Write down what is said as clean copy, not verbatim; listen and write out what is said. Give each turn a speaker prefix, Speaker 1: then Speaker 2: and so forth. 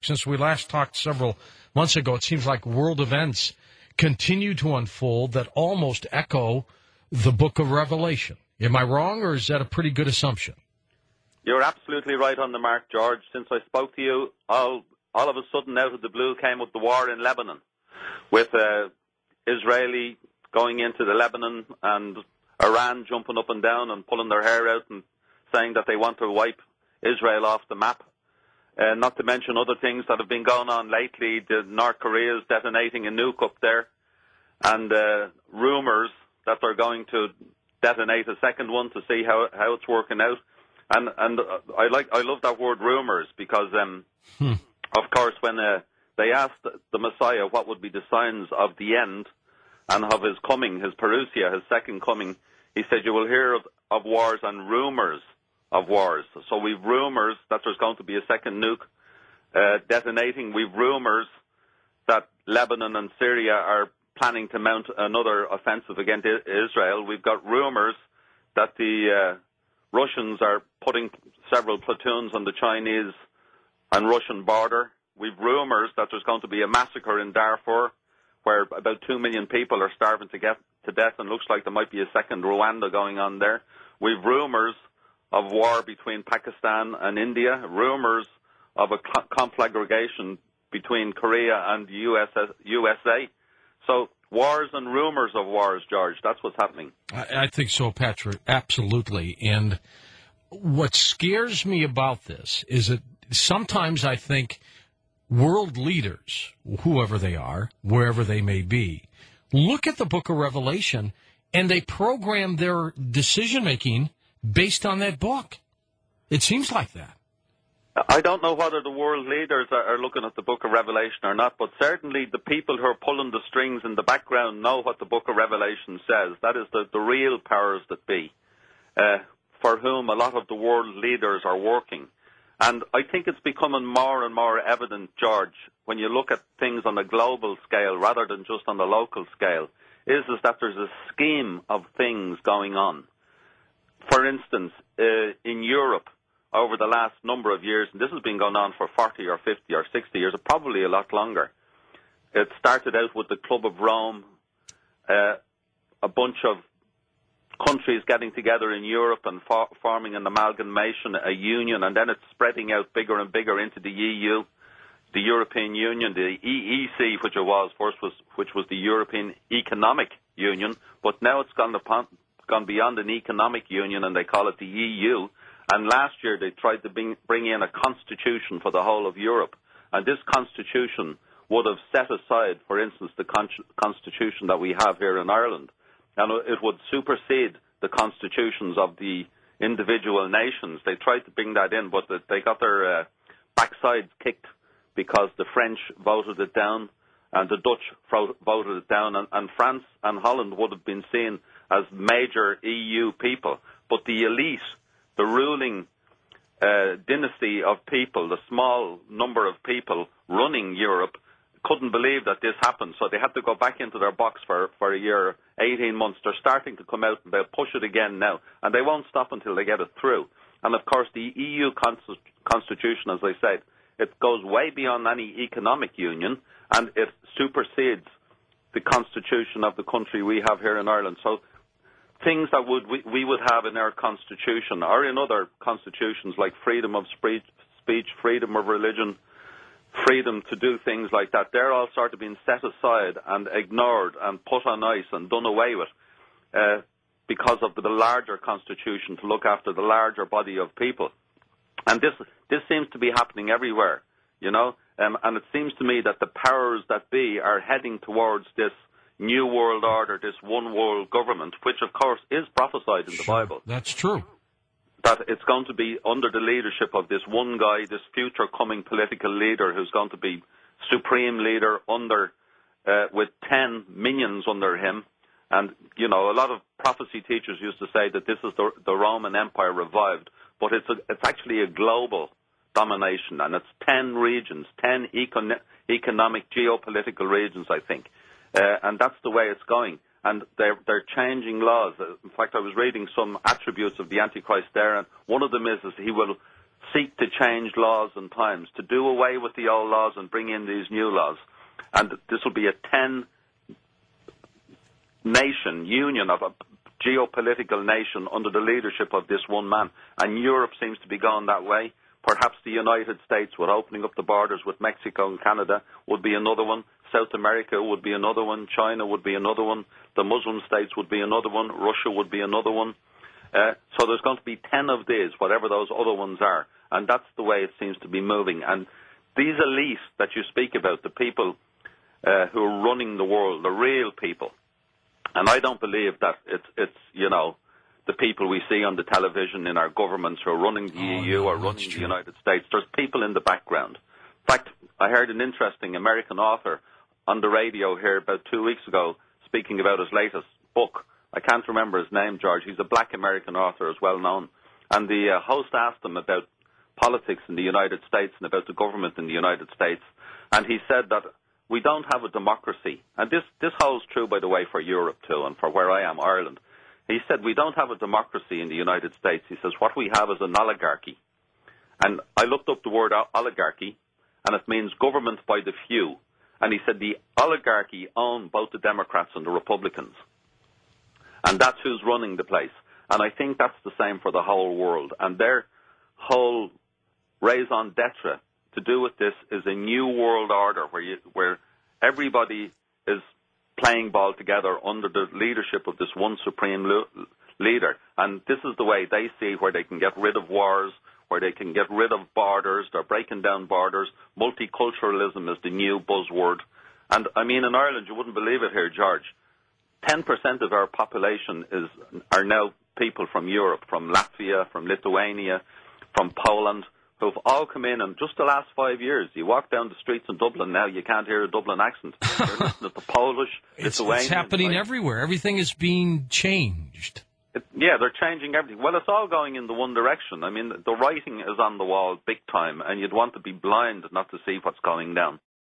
Speaker 1: since we last talked several months ago, it seems like world events continue to unfold that almost echo the book of Revelation. Am I wrong, or is that a pretty good assumption?
Speaker 2: You're absolutely right on the mark, George. Since I spoke to you, all of a sudden, out of the blue, came up the war in Lebanon, with Israeli going into the Lebanon and Iran jumping up and down and pulling their hair out and saying that they want to wipe Israel off the map. Not to mention other things that have been going on lately. The North Korea is detonating a nuke up there, and rumours that they're going to detonate a second one to see how it's working out. And I love that word rumours, because of course when they asked the Messiah what would be the signs of the end and of his coming, his parousia, his second coming, he said, you will hear of wars and rumours of wars. So we've rumours that there's going to be a second nuke detonating. We've rumours that Lebanon and Syria are planning to mount another offensive against Israel. We've got rumours that the Russians are putting several platoons on the Chinese and Russian border. We've rumours that there's going to be a massacre in Darfur, where about 2 million people are starving to get to death, and looks like there might be a second Rwanda going on there. We've rumours of war between Pakistan and India, rumours of a conflagration between Korea and the USA. So wars and rumours of wars, George, that's what's happening.
Speaker 1: I think so, Patrick, absolutely. And what scares me about this is that sometimes I think world leaders, whoever they are, wherever they may be, look at the book of Revelation and they program their decision-making based on that book. It seems like that.
Speaker 2: I don't know whether the world leaders are looking at the book of Revelation or not, but certainly the people who are pulling the strings in the background know what the book of Revelation says. That is the real powers that be, for whom a lot of the world leaders are working. And I think it's becoming more and more evident, George, when you look at things on a global scale rather than just on the local scale, is that there's a scheme of things going on. For instance, in Europe, over the last number of years, and this has been going on for 40 or 50 or 60 years, or probably a lot longer. It started out with the Club of Rome, a bunch of countries getting together in Europe and forming an amalgamation, a union, and then it's spreading out bigger and bigger into the EU, the European Union, the EEC, which it was first, which was the European Economic Union, but now it's gone beyond an economic union, and they call it the EU. And last year they tried to bring in a constitution for the whole of Europe. And this constitution would have set aside, for instance, the constitution that we have here in Ireland. And it would supersede the constitutions of the individual nations. They tried to bring that in, but they got their backsides kicked because the French voted it down and the Dutch voted it down. And France and Holland would have been seen as major EU people. But the elite, the ruling dynasty of people, the small number of people running Europe, couldn't believe that this happened. So they had to go back into their box for a year, 18 months. They're starting to come out and they'll push it again now. And they won't stop until they get it through. And, of course, the EU constitution, as I said, it goes way beyond any economic union, and it supersedes the constitution of the country we have here in Ireland. So things that we would have in our constitution or in other constitutions, like freedom of speech, freedom of religion, freedom to do things like that, they're all sort of being set aside and ignored and put on ice and done away with because of the larger constitution to look after the larger body of people. And this seems to be happening everywhere, you know, and it seems to me that the powers that be are heading towards this new world order, this one world government, which of course is prophesied in the Bible.
Speaker 1: That's true.
Speaker 2: That it's going to be under the leadership of this one guy, this future coming political leader who's going to be supreme leader under, with 10 minions under him. And, you know, a lot of prophecy teachers used to say that this is the Roman Empire revived, but it's actually a global domination, and it's 10 regions, 10 economic, geopolitical regions, I think. And that's the way it's going. And they're changing laws. In fact, I was reading some attributes of the Antichrist there, and one of them is he will seek to change laws and times, to do away with the old laws and bring in these new laws. And this will be a 10-nation union of a geopolitical nation under the leadership of this one man. And Europe seems to be going that way. Perhaps the United States, with opening up the borders with Mexico and Canada, would be another one. South America would be another one. China would be another one. The Muslim states would be another one. Russia would be another one. So there's going to be 10 of these, whatever those other ones are. And that's the way it seems to be moving. And these elites that you speak about, the people who are running the world, the real people, and I don't believe that it's the people we see on the television in our governments who are running the EU or running the United States. There's people in the background. In fact, I heard an interesting American author on the radio here about 2 weeks ago speaking about his latest book. I can't remember his name, George. He's a black American author, as well known. And the host asked him about politics in the United States and about the government in the United States. And he said that we don't have a democracy. And this holds true, by the way, for Europe too, and for where I am, Ireland. He said, we don't have a democracy in the United States. He says, what we have is an oligarchy. And I looked up the word oligarchy, and it means government by the few. And he said the oligarchy own both the Democrats and the Republicans. And that's who's running the place. And I think that's the same for the whole world. And their whole raison d'etre to do with this is a new world order where everybody is playing ball together under the leadership of this one supreme leader. And this is the way they see where they can get rid of wars, where they can get rid of borders. They're breaking down borders. Multiculturalism is the new buzzword. And, I mean, in Ireland, you wouldn't believe it here, George, 10% of our population are now people from Europe, from Latvia, from Lithuania, from Poland, who've all come in just the last 5 years. You walk down the streets in Dublin now, you can't hear a Dublin accent. You're listening to Polish, Lithuanian.
Speaker 1: It's happening everywhere. Everything is being changed.
Speaker 2: They're changing everything. Well, it's all going in the one direction. I mean, the writing is on the wall big time, and you'd want to be blind not to see what's going down.